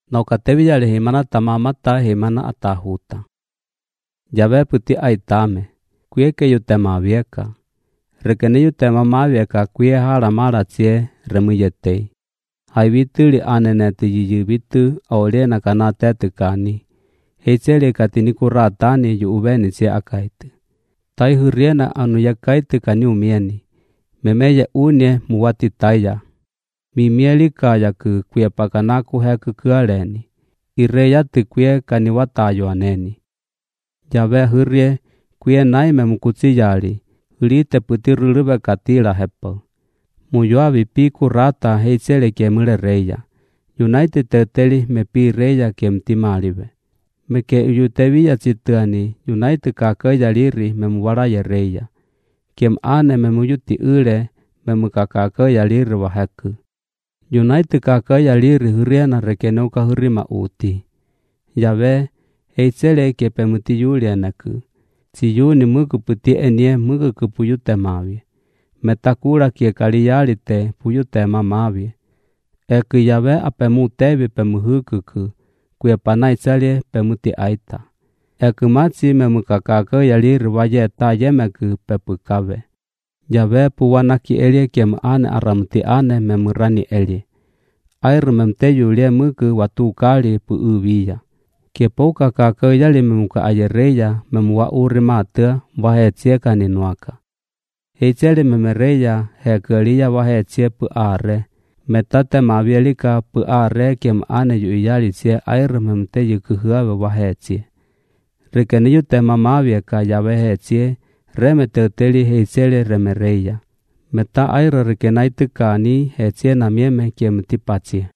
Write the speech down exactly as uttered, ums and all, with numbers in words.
Naukatevi yale himana tamamata himana atahuta. Yave puti aitame, kuye yutema vieka. Rekene yutema mavieka kuye hara maratsie remuyetei. Hai vituli aneneti yiyi vitu aoliena kana tetukani. Heitsele katini kuratani yu uveni tsie akaitu. Tai huriena anu yakaitu kani umieni. Memeye unye muwati taya. Mimieli kaya ku kuye pakanaku heku kualeni. Ireya tu kuye kani watayo aneni. Yave hurie kuye naime mukutsi yali. Ulite puti ruluve katila hepo. Muyua vipi kurata heitsele kiemule reya. Yunaiti teteli mepi reya kiemtimalive. Meke uyuteviya tsituani yunaiti kakaya liri memuwaraye reya. Kiem ane memuyuti ule memukakakaya liri waheku. Yunaiti kakaya liri huriena rekeneuka hurima uti. Yave heitsele kepemuti yulieneku. Tsiyuni muku puti enie muku kupuyute mavi. Metakura kie kaliyalite puyute mamavi. Eku yave apemutevi pemuhukuku. Kuye panaitsalie pemuti aita. Eku matsi memukakakaya liri wayeta yemeku pepukave. Yave puwanaki elie kiem ane aramuti ane memurani elie. Airu memteyulie muku watukali pu uviya. Kiepoka kakaya li memuka ayereya memuwa uri matua wahetsie kaninuaka. Heitseli memereya hekeliya wahetsie pu are. Metate mavielika pu are kiem ane yu iyalitsie airu memteyukuhuave wahetsie. Rikeni yutema mavieka yave hetsie reme teuteli heitseli remereya. Meta airu rikenaitukani hetsie namieme kiem tipatsie.